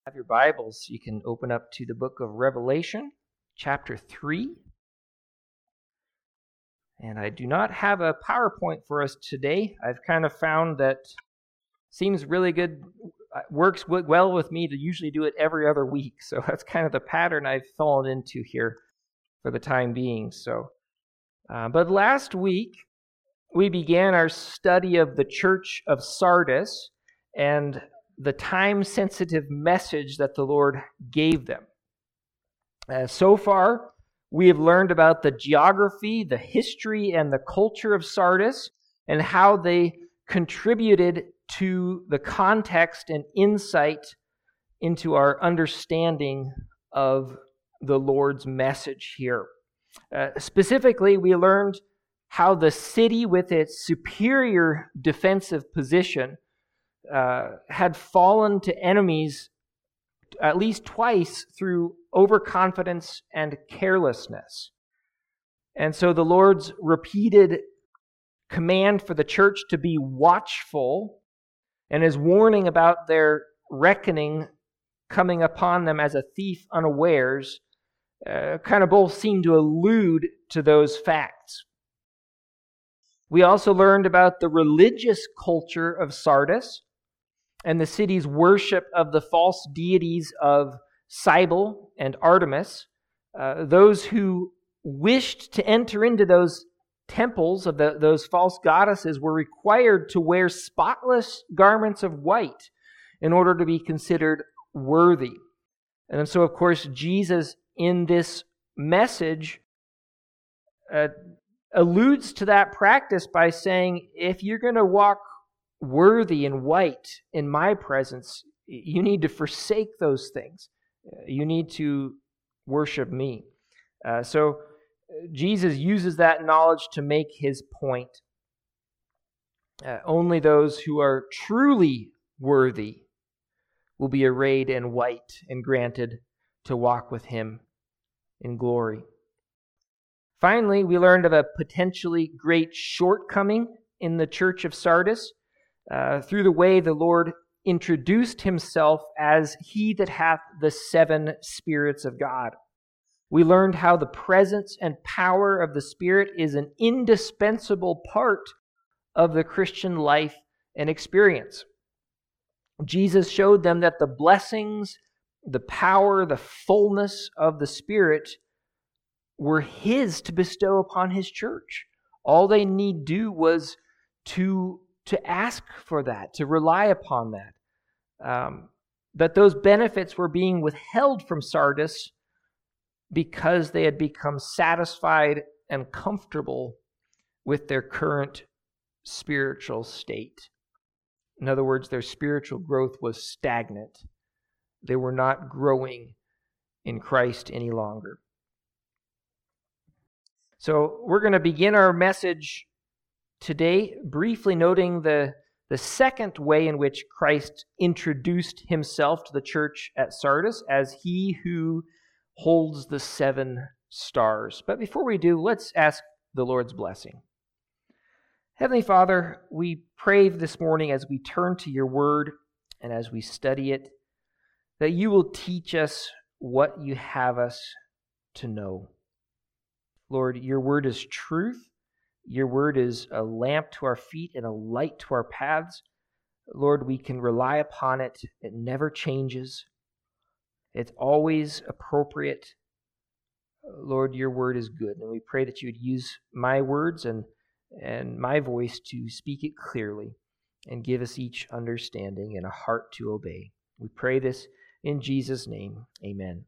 Have your Bibles, you can open up to the book of Revelation, chapter 3. And I do not have a PowerPoint for us today. I've kind of found that seems really good, works well with me to usually do it every other week. So that's kind of the pattern I've fallen into here for the time being. But last week, we began our study of the church of Sardis and the time-sensitive message that the Lord gave them. So far, we have learned about the geography, the history, and the culture of Sardis, and how they contributed to the context and insight into our understanding of the Lord's message here. Specifically, we learned how the city, with its superior defensive position, had fallen to enemies at least twice through overconfidence and carelessness. And so the Lord's repeated command for the church to be watchful and his warning about their reckoning coming upon them as a thief unawares kind of both seem to allude to those facts. We also learned about the religious culture of Sardis and the city's worship of the false deities of Cybele and Artemis. Those who wished to enter into those temples of those false goddesses were required to wear spotless garments of white in order to be considered worthy. And so, of course, Jesus in this message alludes to that practice by saying, if you're going to walk worthy and white in my presence, you need to forsake those things. You need to worship me. So Jesus uses that knowledge to make his point. Only those who are truly worthy will be arrayed in white and granted to walk with him in glory. Finally, we learned of a potentially great shortcoming in the church of Sardis through the way the Lord introduced himself as he that hath the 7 spirits of God. We learned how the presence and power of the Spirit is an indispensable part of the Christian life and experience. Jesus showed them that the blessings, the power, the fullness of the Spirit were his to bestow upon his church. All they need do was to ask for that, to rely upon that. That those benefits were being withheld from Sardis because they had become satisfied and comfortable with their current spiritual state. In other words, their spiritual growth was stagnant. They were not growing in Christ any longer. So we're going to begin our message today briefly noting the second way in which Christ introduced himself to the church at Sardis as he who holds the 7 stars. But before we do, let's ask the Lord's blessing. Heavenly Father, we pray this morning as we turn to your word and as we study it, that you will teach us what you have us to know. Lord, your word is truth. Your word is a lamp to our feet and a light to our paths. Lord, we can rely upon it. It never changes. It's always appropriate. Lord, your word is good. And we pray that you would use my words and my voice to speak it clearly and give us each understanding and a heart to obey. We pray this in Jesus' name. Amen.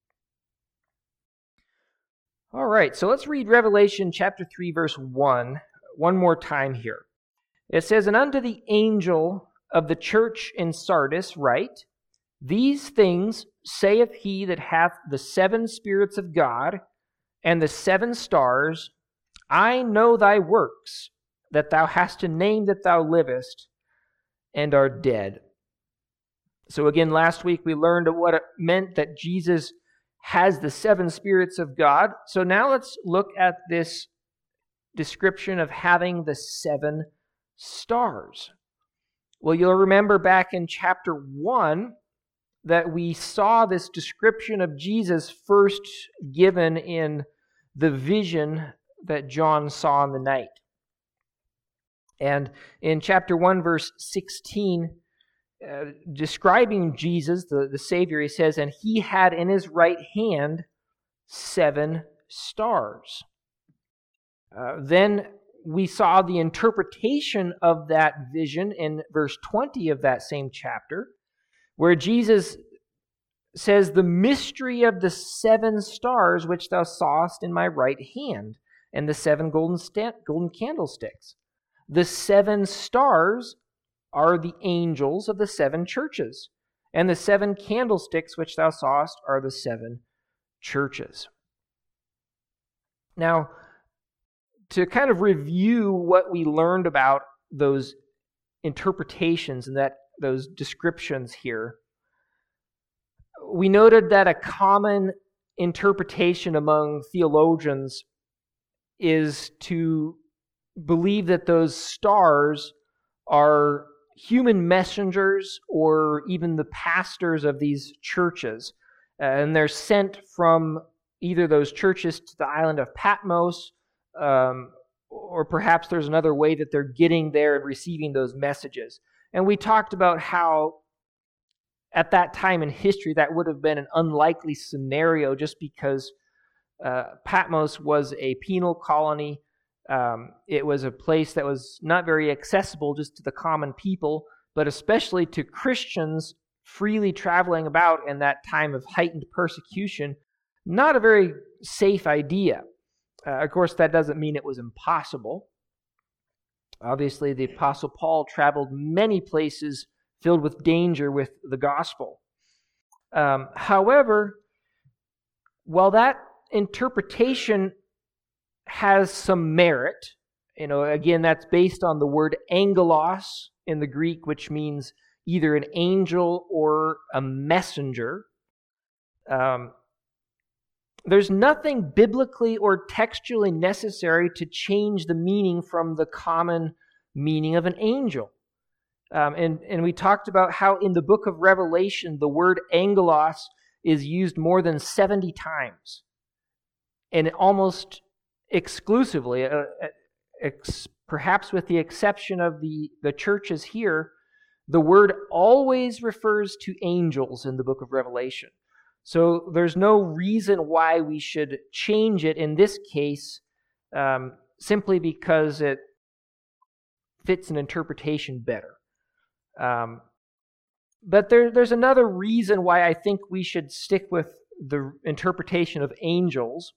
All right, so let's read Revelation chapter 3, verse 1 more time here. It says, "And unto the angel of the church in Sardis write, These things saith he that hath the 7 spirits of God and the 7 stars, I know thy works, that thou hast a name that thou livest, and art dead." So again, last week we learned what it meant that Jesus has the 7 spirits of God. So now let's look at this description of having the 7 stars. Well, you'll remember back in chapter 1 that we saw this description of Jesus first given in the vision that John saw in the night. And in chapter 1, verse 16, describing Jesus, the Savior, he says, "And he had in his right hand 7 stars." Then we saw the interpretation of that vision in verse 20 of that same chapter, where Jesus says, "The mystery of the 7 stars which thou sawest in my right hand, and the 7 golden candlesticks." The 7 stars are the angels of the 7 churches, and the 7 candlesticks which thou sawest are the 7 churches. Now, to kind of review what we learned about those interpretations and those descriptions here, we noted that a common interpretation among theologians is to believe that those stars are human messengers or even the pastors of these churches. And they're sent from either those churches to the island of Patmos, or perhaps there's another way that they're getting there and receiving those messages. And we talked about how at that time in history that would have been an unlikely scenario just because Patmos was a penal colony. It was a place that was not very accessible just to the common people, but especially to Christians freely traveling about in that time of heightened persecution. Not a very safe idea. Of course, that doesn't mean it was impossible. Obviously, the Apostle Paul traveled many places filled with danger with the gospel. However, while that interpretation has some merit, again, that's based on the word angelos in the Greek, which means either an angel or a messenger. There's nothing biblically or textually necessary to change the meaning from the common meaning of an angel. And we talked about how in the book of Revelation, the word angelos is used more than 70 times. And almost exclusively, perhaps with the exception of the churches here, the word always refers to angels in the book of Revelation. So there's no reason why we should change it in this case, simply because it fits an interpretation better. But there's another reason why I think we should stick with the interpretation of angels,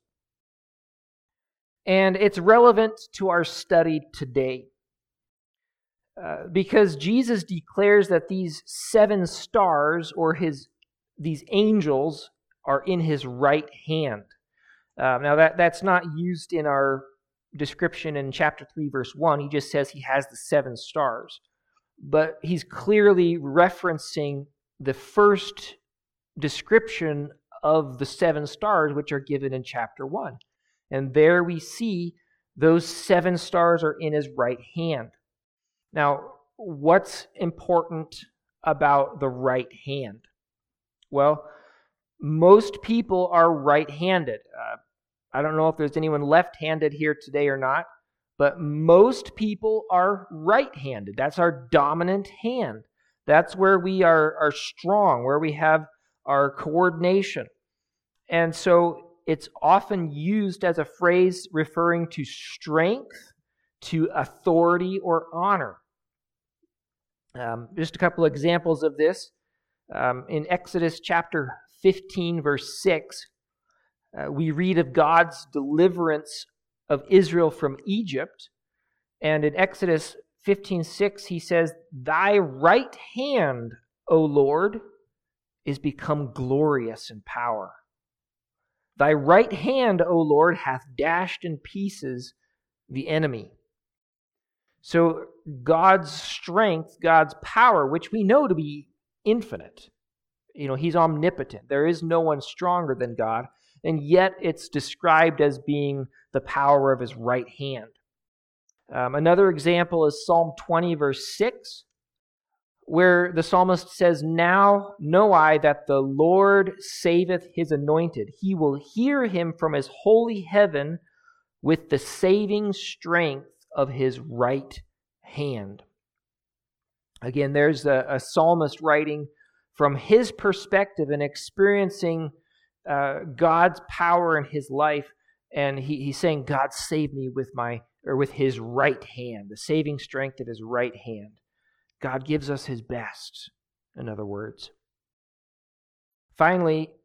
and it's relevant to our study today. Because Jesus declares that these 7 stars, or these angels, are in his right hand. Now that's not used in our description in chapter 3, verse 1. He just says he has the 7 stars. But he's clearly referencing the first description of the 7 stars, which are given in chapter 1. And there we see those 7 stars are in his right hand. Now, what's important about the right hand? Well, most people are right-handed. I don't know if there's anyone left-handed here today or not, but most people are right-handed. That's our dominant hand. That's where we are strong, where we have our coordination. And so it's often used as a phrase referring to strength, to authority, or honor. Just a couple examples of this. In Exodus chapter 15, verse 6, we read of God's deliverance of Israel from Egypt. And in Exodus 15:6, he says, "Thy right hand, O Lord, is become glorious in power. Thy right hand, O Lord, hath dashed in pieces the enemy." So God's strength, God's power, which we know to be infinite. He's omnipotent. There is no one stronger than God, and yet it's described as being the power of his right hand. Another example is Psalm 20, verse 6, where the psalmist says, "Now know I that the Lord saveth his anointed. He will hear him from his holy heaven with the saving strength of his right hand." Again, there's a psalmist writing from his perspective and experiencing God's power in his life, and he's saying, "God save me with his right hand," the saving strength of his right hand. God gives us his best, in other words. Finally,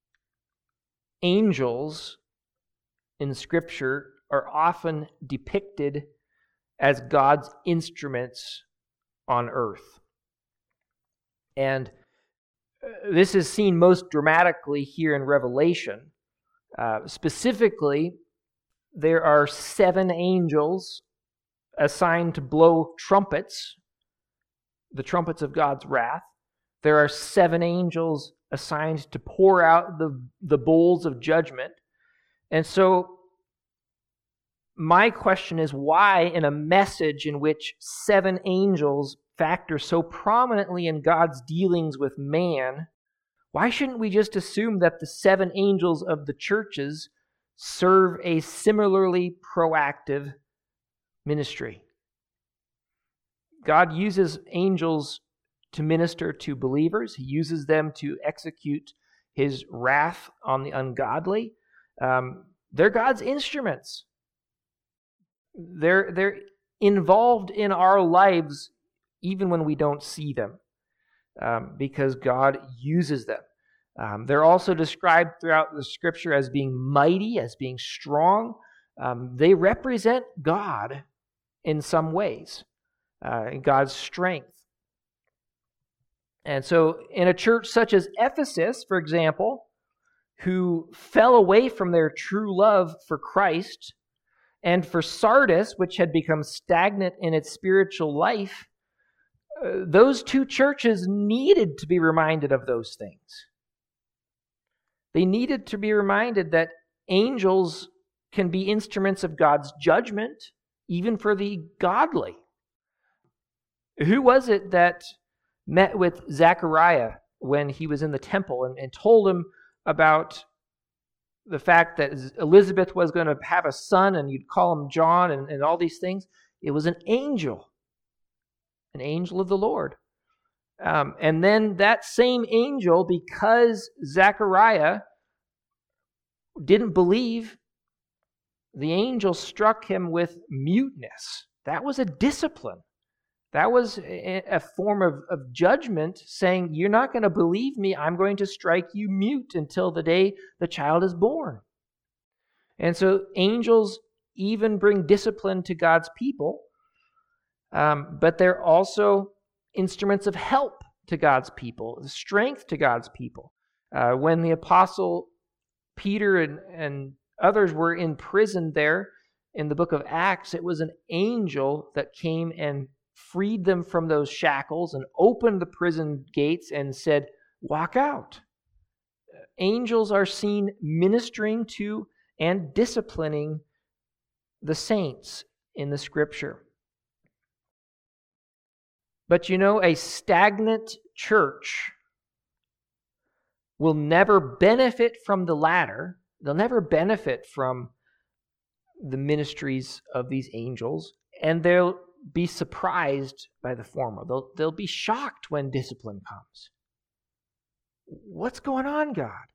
angels in Scripture are often depicted as God's instruments on earth. And this is seen most dramatically here in Revelation. Specifically, there are 7 angels assigned to blow trumpets, the trumpets of God's wrath. There are 7 angels assigned to pour out the bowls of judgment. And so my question is, why in a message in which 7 angels factor so prominently in God's dealings with man, why shouldn't we just assume that the 7 angels of the churches serve a similarly proactive ministry? God uses angels to minister to believers. He uses them to execute his wrath on the ungodly. They're God's instruments. They're involved in our lives even when we don't see them, because God uses them. They're also described throughout the Scripture as being mighty, as being strong. They represent God in some ways, God's strength. And so in a church such as Ephesus, for example, who fell away from their true love for Christ, and for Sardis, which had become stagnant in its spiritual life, those 2 churches needed to be reminded of those things. They needed to be reminded that angels can be instruments of God's judgment, even for the godly. Who was it that met with Zechariah when he was in the temple and told him about the fact that Elizabeth was going to have a son and you'd call him John and all these things? It was an angel of the Lord. And then that same angel, because Zechariah didn't believe, the angel struck him with muteness. That was a discipline. That was a form of judgment, saying, "You're not going to believe me. I'm going to strike you mute until the day the child is born." And so angels even bring discipline to God's people, but they're also instruments of help to God's people, strength to God's people. When the apostle Peter and others were in prison there in the book of Acts, it was an angel that came and freed them from those shackles and opened the prison gates and said, "Walk out." Angels are seen ministering to and disciplining the saints in the Scripture. But a stagnant church will never benefit from the latter. They'll never benefit from the ministries of these angels, and they'll be surprised by the former. They'll be shocked when discipline comes. What's going on, God?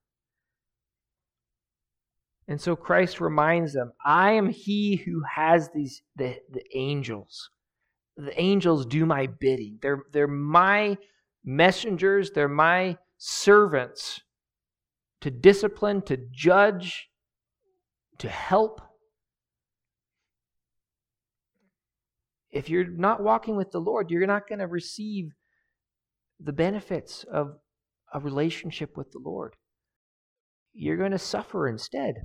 And so Christ reminds them, "I am he who has the angels. The angels do my bidding. They're my messengers. They're my servants to discipline, to judge, to help." If you're not walking with the Lord, you're not going to receive the benefits of a relationship with the Lord. You're going to suffer instead.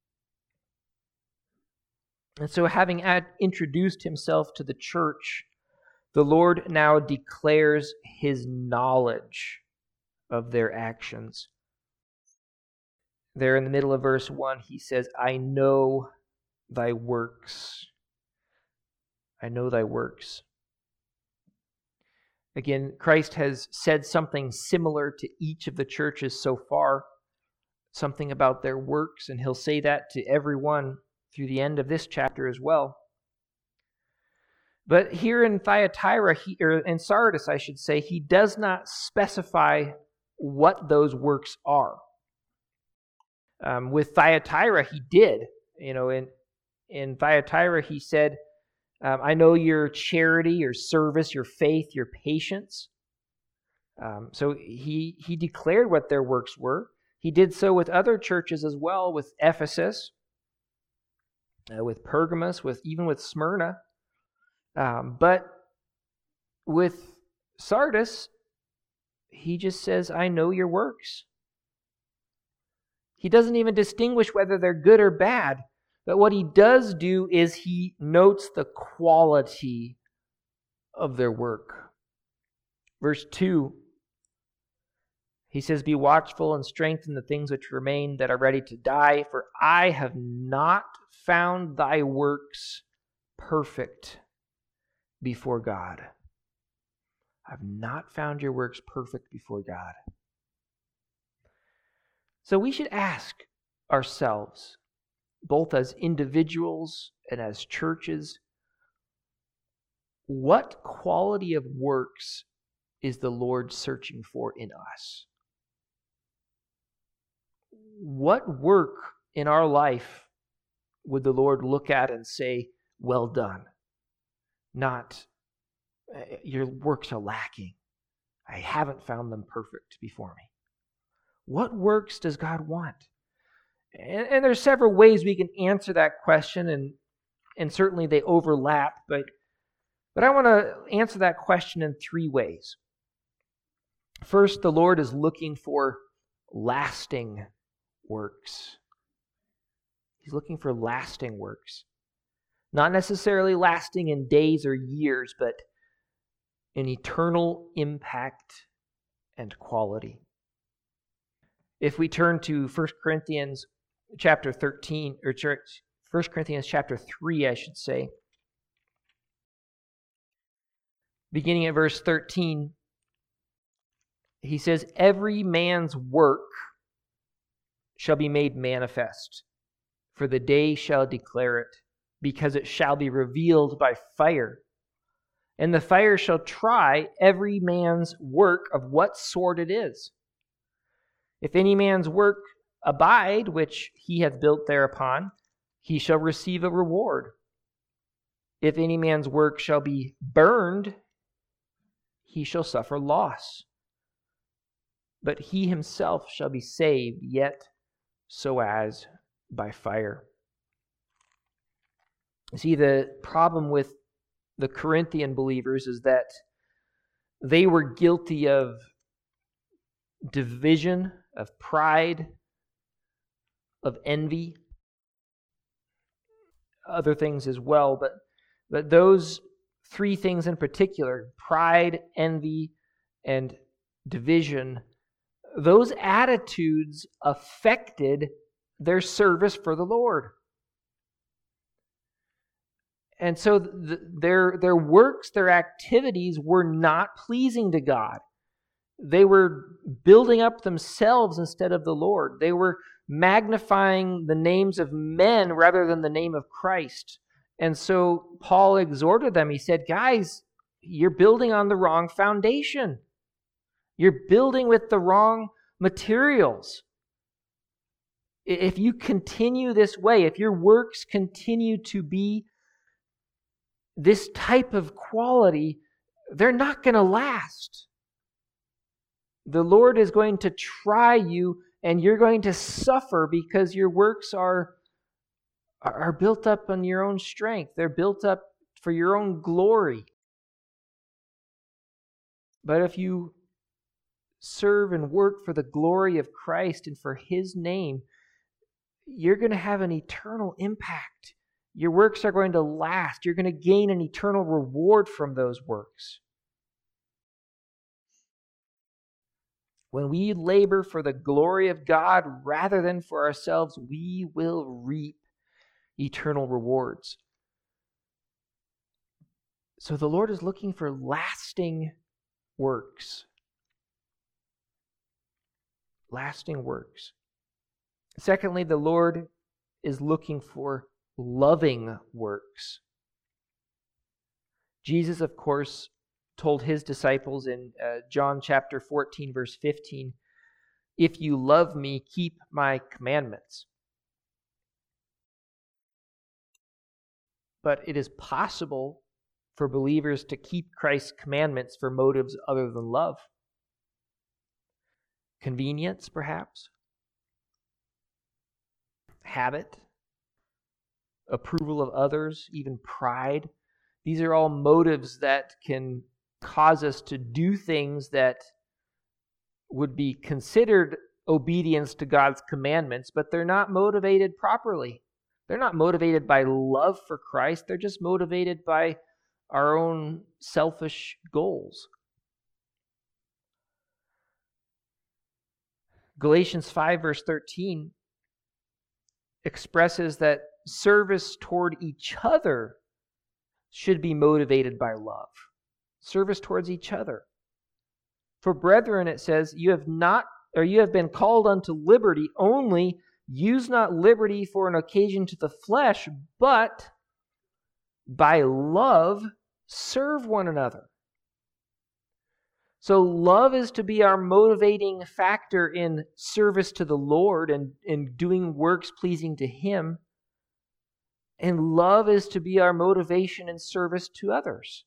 And so, having introduced himself to the church, the Lord now declares his knowledge of their actions. There in the middle of verse 1, he says, "I know thy works. I know thy works." Again, Christ has said something similar to each of the churches so far, something about their works, and he'll say that to everyone through the end of this chapter as well. But here in Thyatira, or in Sardis, I should say, he does not specify what those works are. With Thyatira, he did. In Thyatira, he said, I know your charity, your service, your faith, your patience. So he declared what their works were. He did so with other churches as well, with Ephesus, with Pergamos, even with Smyrna. But with Sardis, he just says, I know your works. He doesn't even distinguish whether they're good or bad. But what he does do is he notes the quality of their work. Verse 2, he says, Be watchful and strengthen the things which remain that are ready to die, for I have not found thy works perfect before God. I've not found your works perfect before God. So we should ask ourselves, both as individuals and as churches, what quality of works is the Lord searching for in us? What work in our life would the Lord look at and say, well done? Not, your works are lacking. I haven't found them perfect before me. What works does God want? And there's several ways we can answer that question, and certainly they overlap, but I want to answer that question in three ways. First, the Lord is looking for lasting works. He's looking for lasting works. Not necessarily lasting in days or years, but an eternal impact and quality. If we turn to 1 Corinthians chapter 13, or 1 Corinthians chapter 3, I should say, beginning at verse 13, he says, Every man's work shall be made manifest, for the day shall declare it, because it shall be revealed by fire. And the fire shall try every man's work of what sort it is. If any man's work abide, which he hath built thereupon, he shall receive a reward. If any man's work shall be burned, he shall suffer loss. But he himself shall be saved, yet so as by fire. See, the problem with the Corinthian believers is that they were guilty of division, of pride, of envy, other things as well. But those three things in particular, pride, envy, and division, those attitudes affected their service for the Lord. And so their works, their activities were not pleasing to God. They were building up themselves instead of the Lord. They were magnifying the names of men rather than the name of Christ. And so Paul exhorted them. He said, guys, you're building on the wrong foundation. You're building with the wrong materials. If you continue this way, if your works continue to be this type of quality, they're not going to last. The Lord is going to try you, and you're going to suffer because your works are built up on your own strength. They're built up for your own glory. But if you serve and work for the glory of Christ and for His name, you're going to have an eternal impact. Your works are going to last. You're going to gain an eternal reward from those works. When we labor for the glory of God rather than for ourselves, we will reap eternal rewards. So the Lord is looking for lasting works. Lasting works. Secondly, the Lord is looking for loving works. Jesus, of course, told his disciples in John chapter 14, verse 15, "If you love me, keep my commandments." But it is possible for believers to keep Christ's commandments for motives other than love. Convenience, perhaps. Habit. Approval of others, even pride. These are all motives that can cause us to do things that would be considered obedience to God's commandments, but they're not motivated properly. They're not motivated by love for Christ. They're just motivated by our own selfish goals. Galatians 5, verse 13 expresses that service toward each other should be motivated by love. Service towards each other. For brethren, it says, you have been called unto liberty, only use not liberty for an occasion to the flesh, but by love serve one another. So love is to be our motivating factor in service to the Lord and in doing works pleasing to Him. And love is to be our motivation in service to others.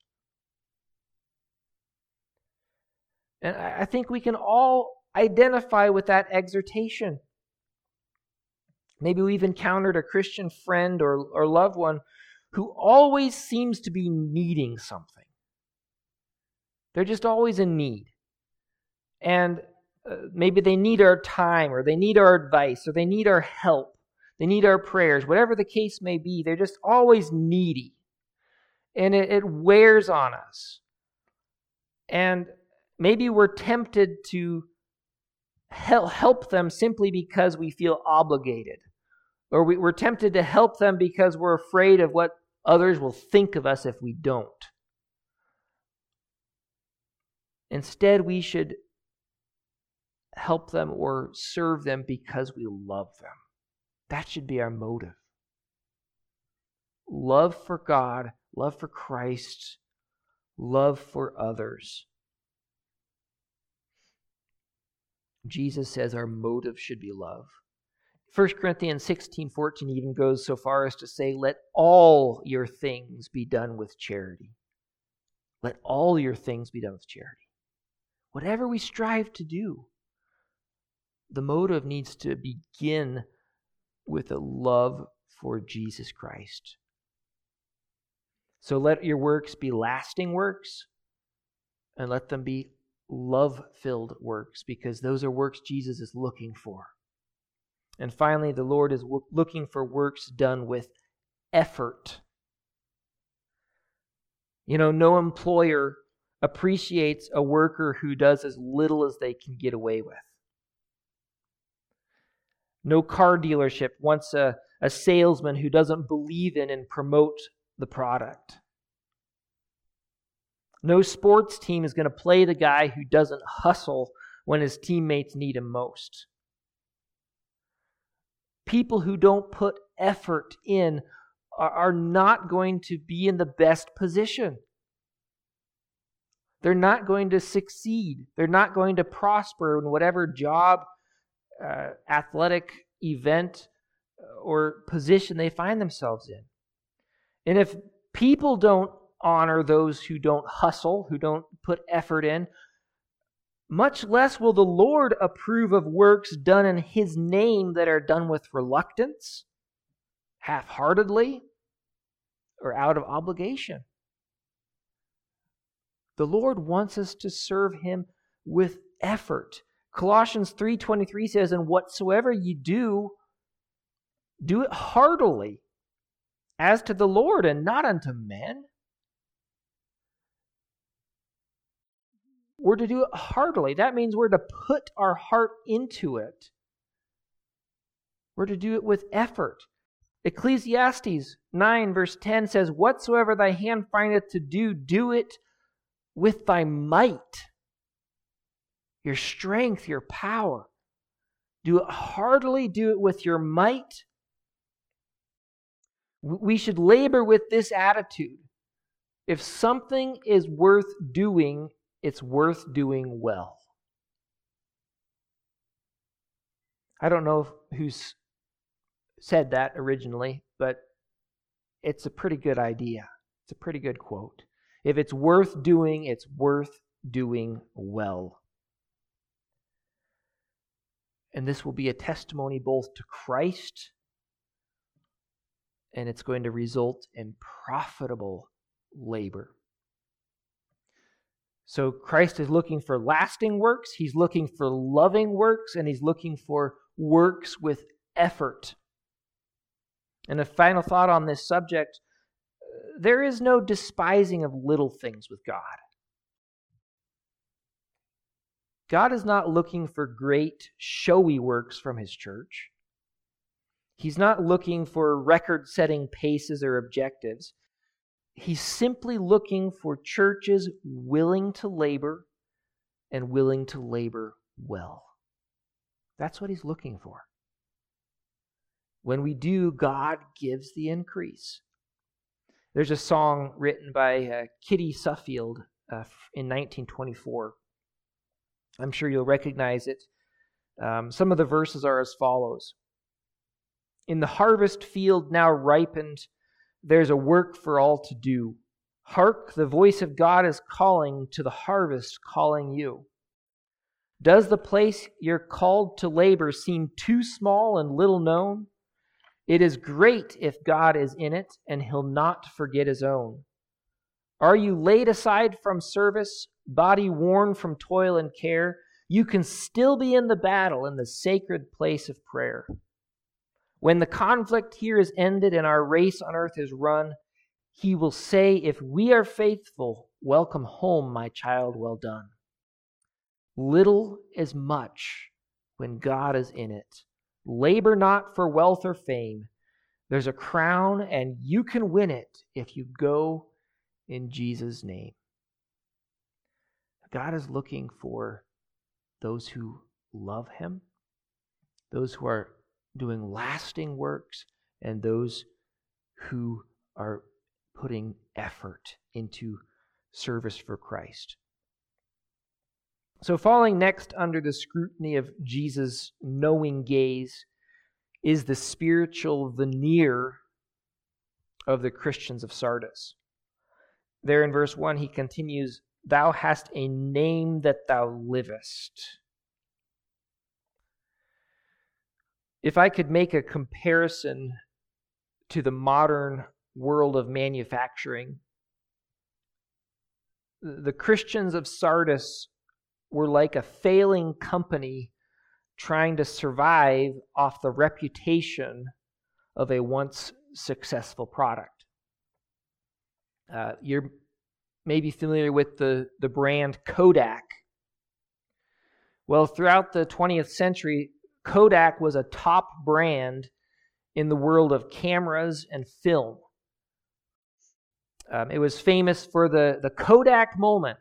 And I think we can all identify with that exhortation. Maybe we've encountered a Christian friend or loved one who always seems to be needing something. They're just always in need. And maybe they need our time, or they need our advice, or they need our help. They need our prayers. Whatever the case may be, they're just always needy. And it wears on us. And maybe we're tempted to help them simply because we feel obligated. Or we're tempted to help them because we're afraid of what others will think of us if we don't. Instead, we should help them or serve them because we love them. That should be our motive. Love for God, love for Christ, love for others. Jesus says our motive should be love. 1 Corinthians 16:14 even goes so far as to say, let all your things be done with charity. Let all your things be done with charity. Whatever we strive to do, the motive needs to begin with a love for Jesus Christ. So let your works be lasting works, and let them be love-filled works, because those are works Jesus is looking for. And finally, the Lord is looking for works done with effort. You know, no employer appreciates a worker who does as little as they can get away with. No car dealership wants a salesman who doesn't believe in and promote the product. No sports team is going to play the guy who doesn't hustle when his teammates need him most. People who don't put effort in are not going to be in the best position. They're not going to succeed. They're not going to prosper in whatever job, athletic event, or position they find themselves in. And if people don't honor those who don't hustle, who don't put effort in, much less will the Lord approve of works done in His name that are done with reluctance, half-heartedly, or out of obligation. The Lord wants us to serve Him with effort. Colossians 3:23 says, and whatsoever you do it heartily, as to the Lord and not unto men. We're to do it heartily. That means we're to put our heart into it. We're to do it with effort. Ecclesiastes 9 verse 10 says, whatsoever thy hand findeth to do, do it with thy might. your strength, your power. Do it heartily, do it with your might. We should labor with this attitude. If something is worth doing, it's worth doing well. I don't know who's said that originally, but it's a pretty good idea. It's a pretty good quote. If it's worth doing, it's worth doing well. And this will be a testimony both to Christ, and it's going to result in profitable labor. So Christ is looking for lasting works, He's looking for loving works, and He's looking for works with effort. And a final thought on this subject, there is no despising of little things with God. God is not looking for great, showy works from His church. He's not looking for record-setting paces or objectives. He's simply looking for churches willing to labor and willing to labor well. That's what He's looking for. When we do, God gives the increase. There's a song written by Kitty Suffield in 1924. I'm sure you'll recognize it. Some of the verses are as follows. In the harvest field now ripened, there's a work for all to do. Hark, the voice of God is calling to the harvest, calling you. Does the place you're called to labor seem too small and little known? It is great if God is in it, and He'll not forget His own. Are you laid aside from service, body worn from toil and care? You can still be in the battle in the sacred place of prayer. When the conflict here is ended and our race on earth is run, He will say, if we are faithful, welcome home, my child, well done. Little is much when God is in it. Labor not for wealth or fame. There's a crown, and you can win it if you go in Jesus' name. God is looking for those who love Him, those who are doing lasting works, and those who are putting effort into service for Christ. So falling next under the scrutiny of Jesus' knowing gaze is the spiritual veneer of the Christians of Sardis. There in verse 1, he continues, "Thou hast a name that thou livest." If I could make a comparison to the modern world of manufacturing, the Christians of Sardis were like a failing company trying to survive off the reputation of a once successful product. You're maybe familiar with the brand Kodak. Well, throughout the 20th century, Kodak was a top brand in the world of cameras and film. It was famous for the Kodak moment.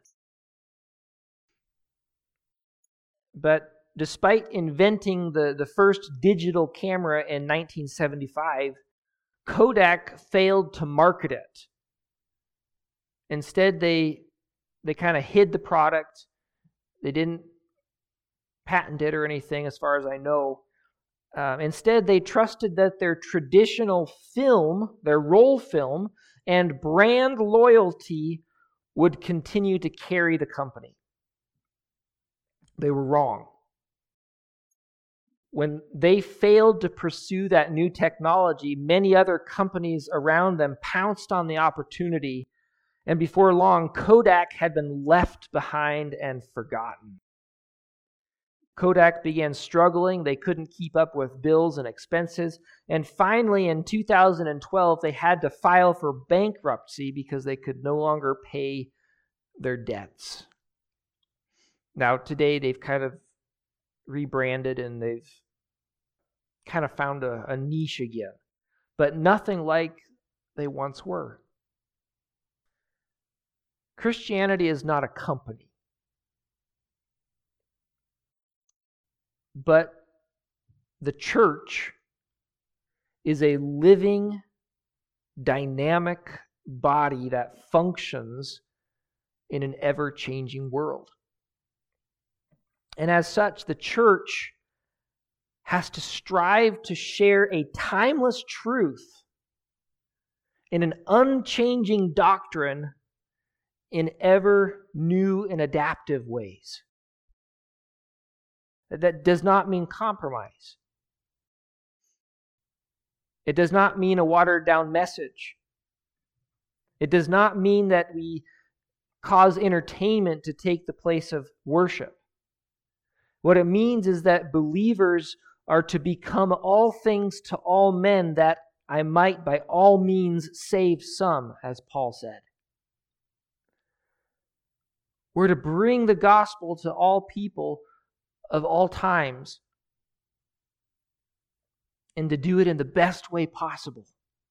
But despite inventing the first digital camera in 1975, Kodak failed to market it. Instead, they kind of hid the product. They didn't patent it or anything, as far as I know. Instead, they trusted that their traditional film, their roll film, and brand loyalty would continue to carry the company. They were wrong. When they failed to pursue that new technology, many other companies around them pounced on the opportunity, and before long, Kodak had been left behind and forgotten. Kodak began struggling. They couldn't keep up with bills and expenses. And finally, in 2012, they had to file for bankruptcy because they could no longer pay their debts. Now, today, they've kind of rebranded and they've kind of found a niche again, but nothing like they once were. Christianity is not a company. but the church is a living, dynamic body that functions in an ever-changing world. And as such, the church has to strive to share a timeless truth in an unchanging doctrine in ever new and adaptive ways. That does not mean compromise. It does not mean a watered-down message. It does not mean that we cause entertainment to take the place of worship. What it means is that believers are to become all things to all men, that I might by all means save some, as Paul said. We're to bring the gospel to all people of all times, and to do it in the best way possible.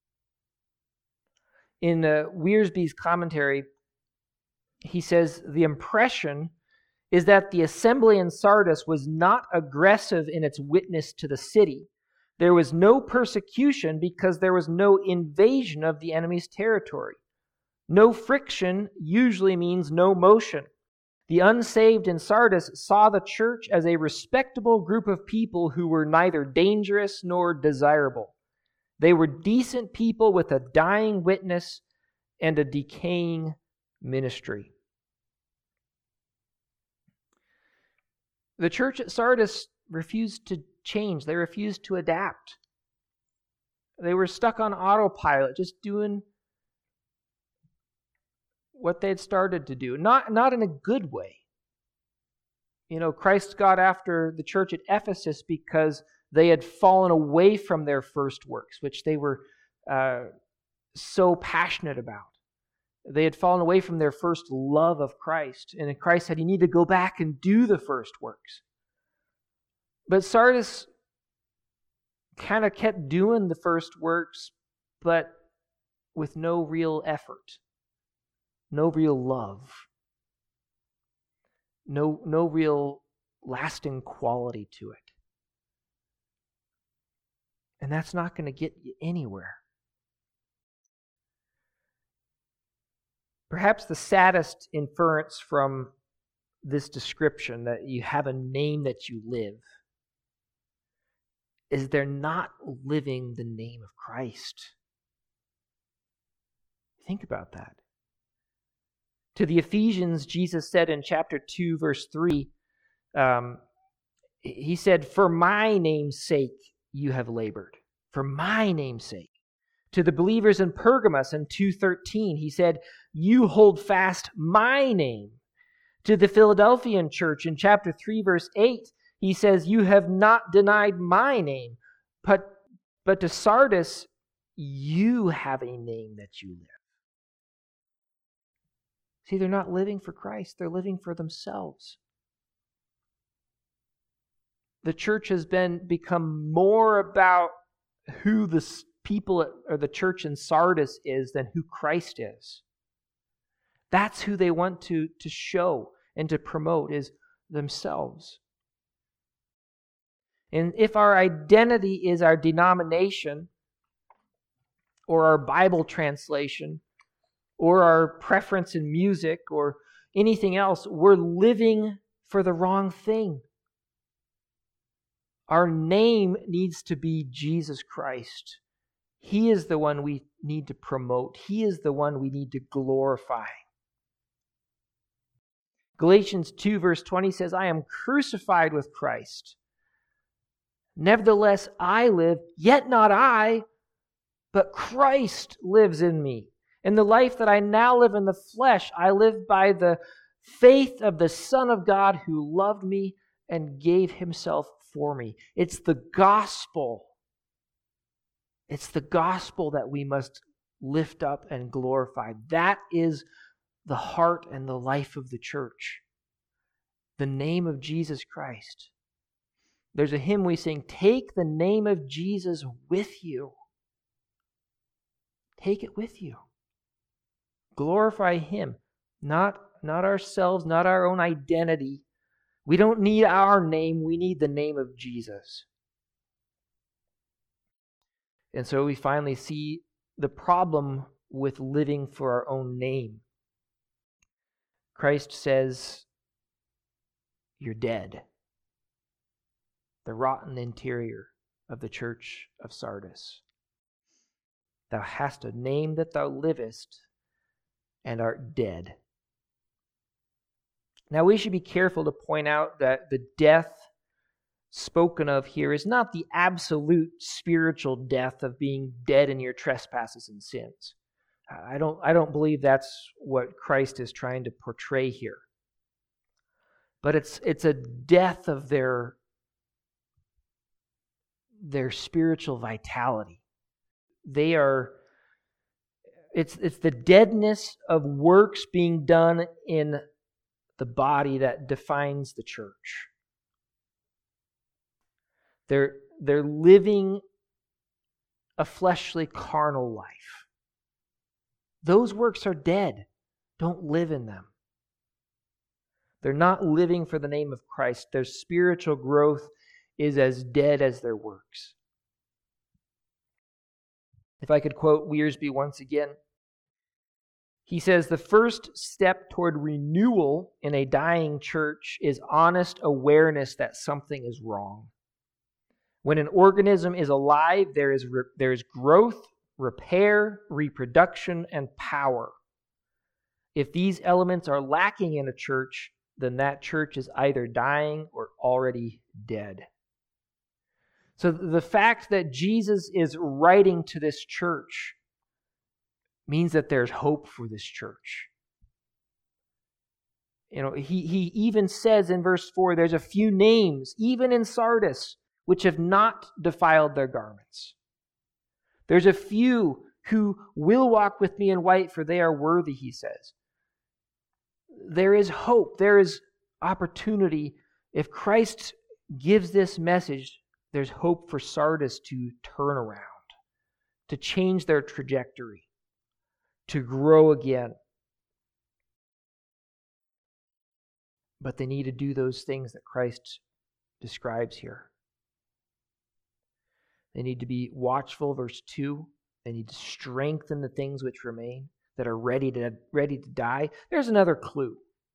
In Wiersbe's commentary, he says, the impression is that the assembly in Sardis was not aggressive in its witness to the city. There was no persecution because there was no invasion of the enemy's territory. No friction usually means no motion. The unsaved in Sardis saw the church as a respectable group of people who were neither dangerous nor desirable. They were decent people with a dying witness and a decaying ministry. The church at Sardis refused to change. They refused to adapt. They were stuck on autopilot, just doing what they had started to do. Not in a good way. You know, Christ got after the church at Ephesus because they had fallen away from their first works, which they were so passionate about. They had fallen away from their first love of Christ. And Christ said, you need to go back and do the first works. But Sardis kind of kept doing the first works, but with no real effort, no real love, no real lasting quality to it. And that's not going to get you anywhere. Perhaps the saddest inference from this description, that you have a name that you live, is they're not living the name of Christ. Think about that. To the Ephesians, Jesus said in chapter 2, verse 3, he said, for my name's sake you have labored. For my name's sake. To the believers in Pergamos in 2:13, he said, you hold fast my name. To the Philadelphian church in chapter 3, verse 8, he says, you have not denied my name. But to Sardis, you have a name that you live. See, they're not living for Christ. They're living for themselves. The church has become more about who the people or the church in Sardis is than who Christ is. That's who they want to show and to promote, is themselves. And if our identity is our denomination or our Bible translation or our preference in music or anything else, we're living for the wrong thing. Our name needs to be Jesus Christ. He is the one we need to promote. He is the one we need to glorify. Galatians 2 verse 20 says, I am crucified with Christ. Nevertheless, I live, yet not I, but Christ lives in me. In the life that I now live in the flesh, I live by the faith of the Son of God who loved me and gave himself for me. It's the gospel. It's the gospel that we must lift up and glorify. That is the heart and the life of the church. The name of Jesus Christ. There's a hymn we sing, take the name of Jesus with you. Take it with you. Glorify him, not ourselves, not our own identity, We don't need our name, we need the name of Jesus. And so we finally see the problem with living for our own name. Christ says, you're dead. The rotten interior of the church of Sardis. Thou hast a name that thou livest, and art dead. Now we should be careful to point out that the death spoken of here is not the absolute spiritual death of being dead in your trespasses and sins. I don't believe that's what Christ is trying to portray here. But it's a death of their spiritual vitality. It's the deadness of works being done in the body that defines the church. They're living a fleshly, carnal life. Those works are dead. Don't live in them. They're not living for the name of Christ. Their spiritual growth is as dead as their works. If I could quote Wiersbe once again, he says, the first step toward renewal in a dying church is honest awareness that something is wrong. When an organism is alive, there is growth, repair, reproduction, and power. If these elements are lacking in a church, then that church is either dying or already dead. So the fact that Jesus is writing to this church means that there's hope for this church. He even says in verse 4, there's a few names, even in Sardis, which have not defiled their garments. There's a few who will walk with me in white, for they are worthy, he says. There is hope. There is opportunity. If Christ gives this message, there's hope for Sardis to turn around, to change their trajectory, to grow again. But they need to do those things that Christ describes here. They need to be watchful, verse 2. They need to strengthen the things which remain, that are ready to die. There's another clue.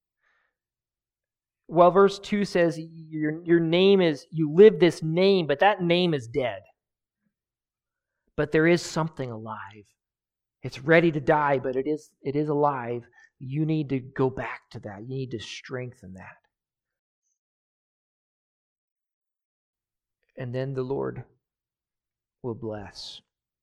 Well, verse 2 says, your name is, you live this name, but that name is dead. But there is something alive. It's ready to die, but it is alive. You need to go back to that. You need to strengthen that. And then the Lord will bless.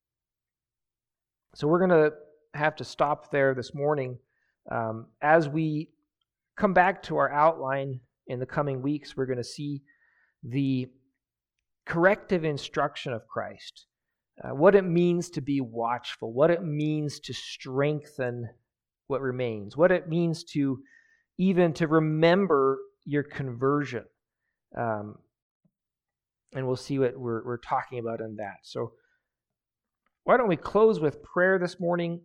So we're going to have to stop there this morning. As we come back to our outline in the coming weeks, we're going to see the corrective instruction of Christ, what it means to be watchful, what it means to strengthen what remains, what it means to even to remember your conversion. And we'll see what we're talking about in that. So why don't we close with prayer this morning,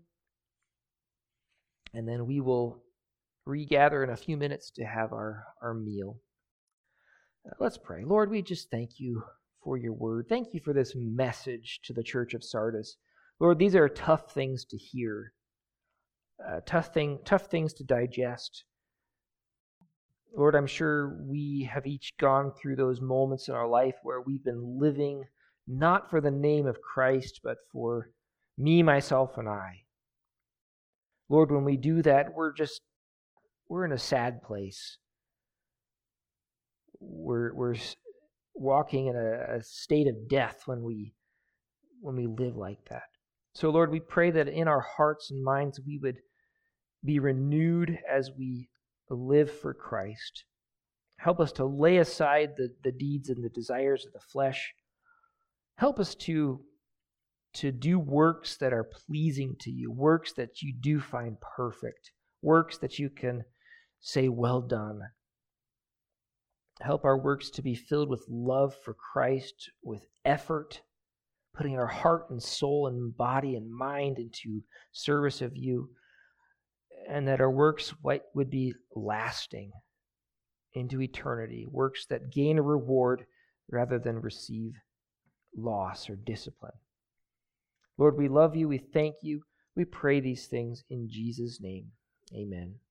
and then we will regather in a few minutes to have our meal. Let's pray. Lord, we just thank you for your word. Thank you for this message to the church of Sardis. Lord, these are tough things to hear, tough things to digest. Lord, I'm sure we have each gone through those moments in our life where we've been living not for the name of Christ, but for me, myself, and I. Lord, when we do that, we're in a sad place. We're walking in a state of death when we live like that. So, Lord, we pray that in our hearts and minds we would be renewed as we live for Christ. Help us to lay aside the deeds and the desires of the flesh. Help us to do works that are pleasing to you, works that you do find perfect, works that you can say, well done. Help our works to be filled with love for Christ, with effort, putting our heart and soul and body and mind into service of you, and that our works would be lasting into eternity, works that gain a reward rather than receive loss or discipline. Lord, we love you. We thank you. We pray these things in Jesus' name. Amen.